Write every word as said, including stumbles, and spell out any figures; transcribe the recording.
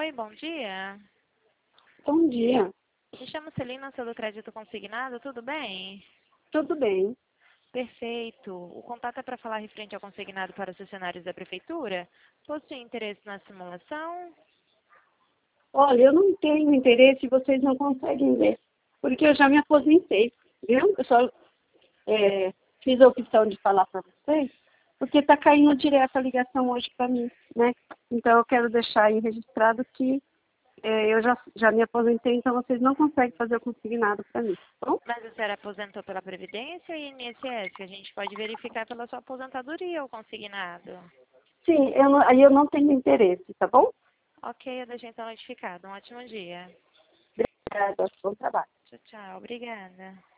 Oi, bom dia. Bom dia. Me chamo Celina, sou do Crédito Consignado, tudo bem? Tudo bem? Perfeito. O contato é para falar referente ao consignado para os funcionários da Prefeitura. Possui interesse na simulação? Olha, eu não tenho interesse e vocês não conseguem ver, porque eu já me aposentei, viu? Eu só é, fiz a opção de falar para vocês, porque está caindo direto a ligação hoje para mim, né? Então eu quero deixar aí registrado que é, eu já, já me aposentei, então vocês não conseguem fazer o consignado para mim, tá bom? Mas a senhora aposentou pela Previdência e I N S S, que a gente pode verificar pela sua aposentadoria o consignado. Sim, eu não- aí eu não tenho interesse, tá bom? Ok, eu deixei então notificado. Um ótimo dia. Obrigada, bom trabalho. Tchau, tchau. Obrigada.